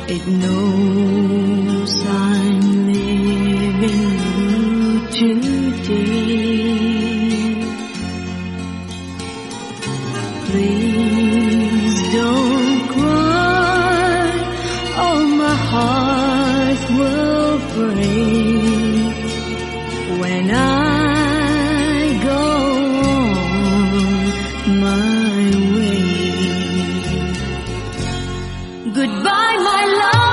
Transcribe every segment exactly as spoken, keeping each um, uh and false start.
It knows I'm living today. Please don't cry, or my heart will break when I go on my way. Goodbye, my love,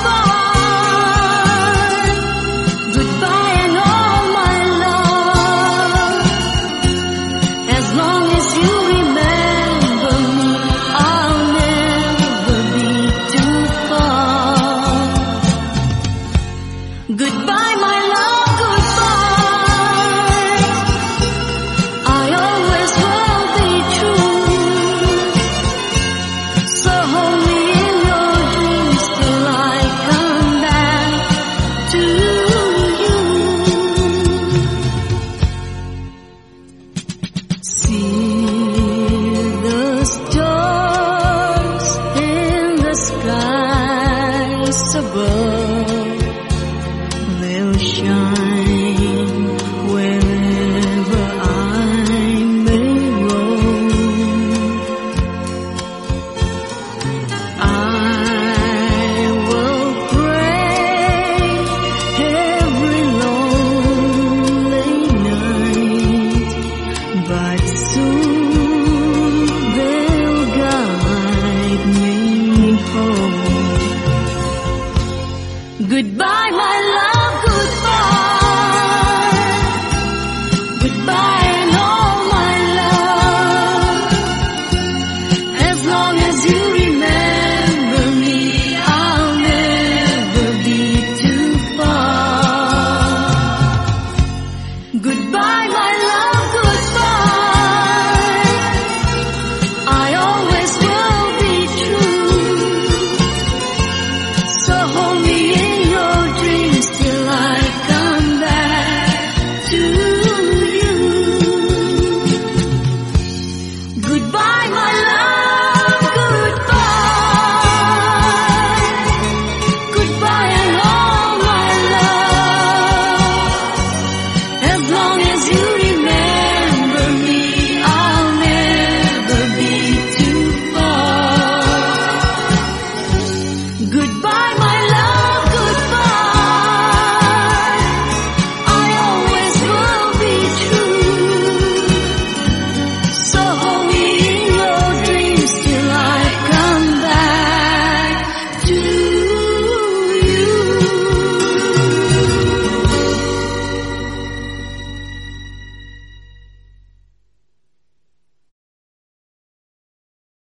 goodbye. Goodbye and all my love. As long as you remember me, I'll never be too far. Goodbye, my love, goodbye. I always will be true. So hold me in your dreams till I come back to you. See the stars in the skies above.